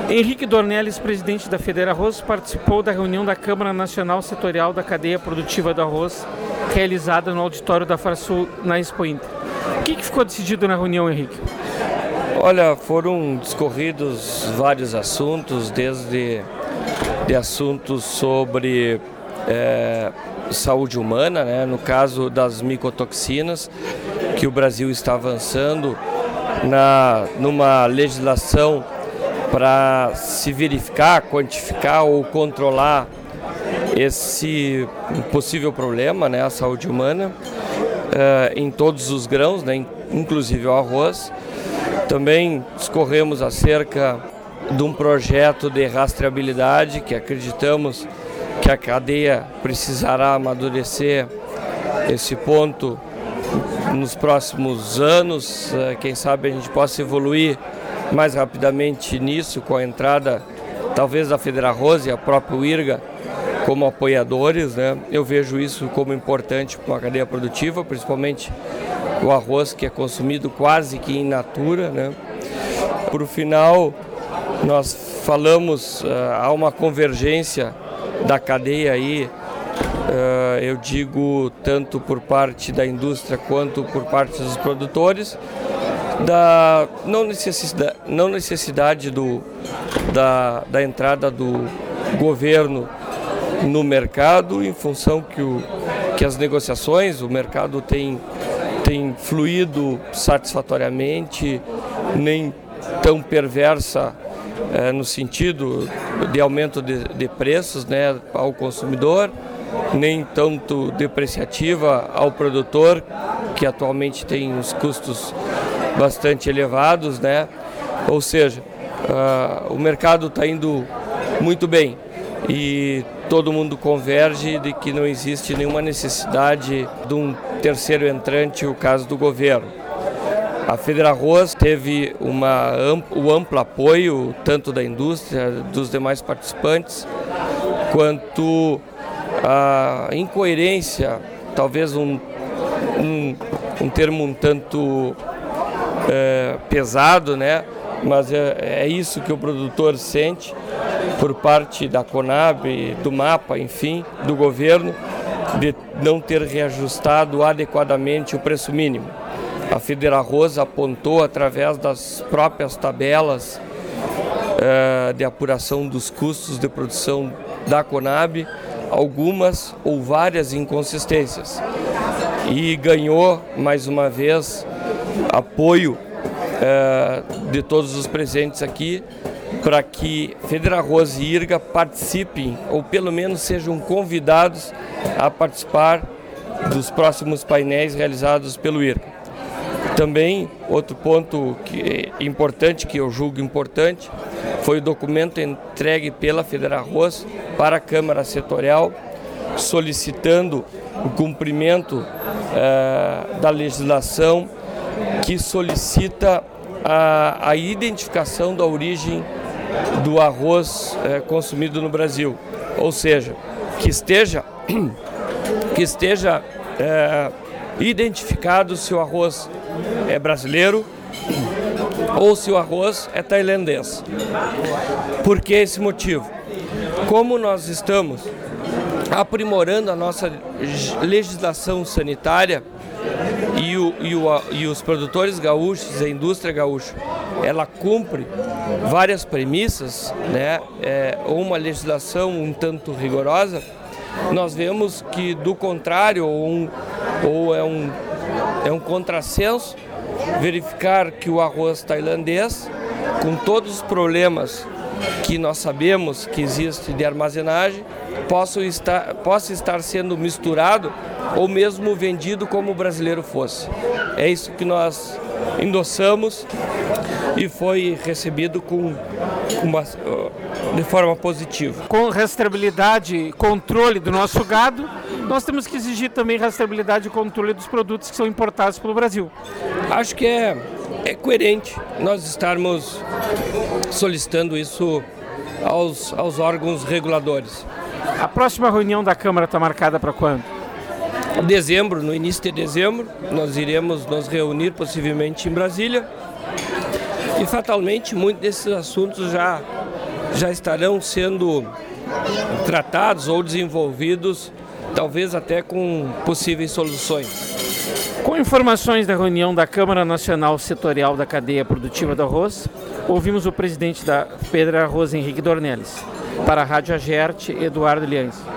Henrique Dornelles, presidente da FederArroz, participou da reunião da Câmara Nacional Setorial da Cadeia Produtiva do Arroz, realizada no auditório da Farsul, na Expo Inter. O que ficou decidido na reunião, Henrique? Olha, foram discorridos vários assuntos, desde assuntos sobre saúde humana, né? No caso das micotoxinas, que o Brasil está avançando numa legislação para se verificar, quantificar ou controlar esse possível problema, né, a saúde humana, em todos os grãos, né, inclusive o arroz. Também discorremos acerca de um projeto de rastreabilidade que acreditamos que a cadeia precisará amadurecer esse ponto nos próximos anos. Quem sabe a gente possa evoluir mais rapidamente nisso, com a entrada talvez da FederArroz e a própria IRGA como apoiadores, né? Eu vejo isso como importante para uma cadeia produtiva, principalmente o arroz, que é consumido quase que in natura, né? Por final, nós falamos, há uma convergência da cadeia aí, eu digo tanto por parte da indústria quanto por parte dos produtores, da não necessidade da entrada do governo no mercado, em função que as negociações, o mercado tem fluído satisfatoriamente, nem tão perversa no sentido de aumento de preços, né, ao consumidor, nem tanto depreciativa ao produtor, que atualmente tem os custos bastante elevados, né? Ou seja, o mercado está indo muito bem e todo mundo converge de que não existe nenhuma necessidade de um terceiro entrante, o caso do governo. A FederArroz teve o amplo apoio tanto da indústria, dos demais participantes, quanto a incoerência, talvez um termo um tanto pesado, né? Mas é isso que o produtor sente por parte da Conab, do MAPA, enfim, do governo, de não ter reajustado adequadamente o preço mínimo. A FederArroz apontou, através das próprias tabelas de apuração dos custos de produção da Conab, algumas ou várias inconsistências, e ganhou mais uma vez apoio de todos os presentes aqui para que FederArroz e IRGA participem, ou pelo menos sejam convidados a participar dos próximos painéis realizados pelo IRGA. Também, outro ponto que eu julgo importante, foi o documento entregue pela FederArroz para a Câmara Setorial, solicitando o cumprimento da legislação que solicita a identificação da origem do arroz consumido no Brasil. Ou seja, que esteja identificado se o arroz é brasileiro ou se o arroz é tailandês. Por que esse motivo? Como nós estamos aprimorando a nossa legislação sanitária e os produtores gaúchos, a indústria gaúcha, ela cumpre várias premissas, né? Uma legislação um tanto rigorosa, nós vemos que, do contrário, é um contrassenso verificar que o arroz tailandês, com todos os problemas que nós sabemos que existe de armazenagem, possa estar sendo misturado ou mesmo vendido como o brasileiro fosse. É isso que nós endossamos e foi recebido de forma positiva. Com rastreabilidade e controle do nosso gado, nós temos que exigir também rastreabilidade e controle dos produtos que são importados pelo Brasil. Acho que é coerente nós estarmos solicitando isso aos órgãos reguladores. A próxima reunião da Câmara está marcada para quando? Dezembro, no início de dezembro, nós iremos nos reunir possivelmente em Brasília E fatalmente muitos desses assuntos já estarão sendo tratados ou desenvolvidos, talvez até com possíveis soluções. Com informações da reunião da Câmara Nacional Setorial da Cadeia Produtiva do Arroz, ouvimos o presidente da Federarroz, Henrique Dornelles. Para a Rádio Agerte, Eduardo Liães.